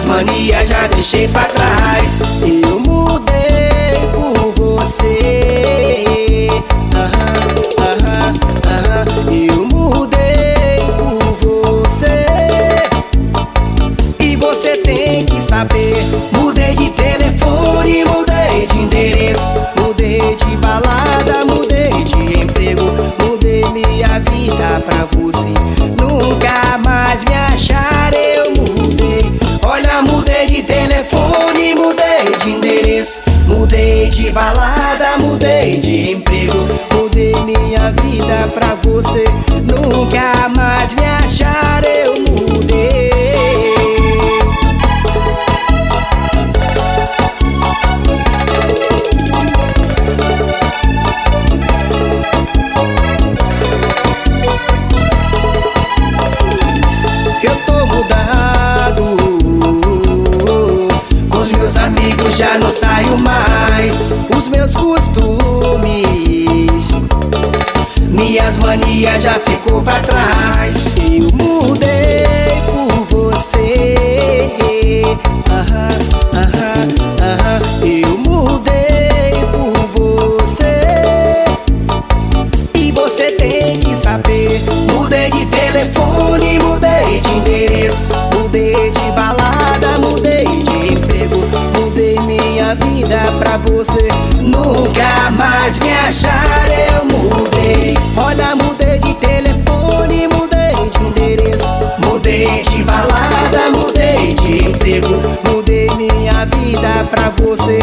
manias já deixei pra trás. Eu mudei por você. Eu mudei por você. E você tem que saber. Mudei de telefone, mudei de endereço, mudei de balada, mudei de emprego, mudei minha vida pra você nunca mais me achar. Eu mudei, olha, mudei de telefone, mudei de endereço, mudei de balada, mudei de emprego, mudei minha vida pra você nunca mais me achar. Eu mudei. Eu tô mudado, com os meus amigos já não saio mais. Os meus costumes, minhas manias já ficou pra trás. Eu mudei por você. Eu mudei por você. E você tem que saber. Mudei de telefone, mudei de endereço, mudei de balada, mudei de emprego, mudei minha vida pra você nunca mais me achar. Eu mudei, olha, mudei de telefone, mudei de endereço, mudei de balada, mudei de emprego, mudei minha vida pra você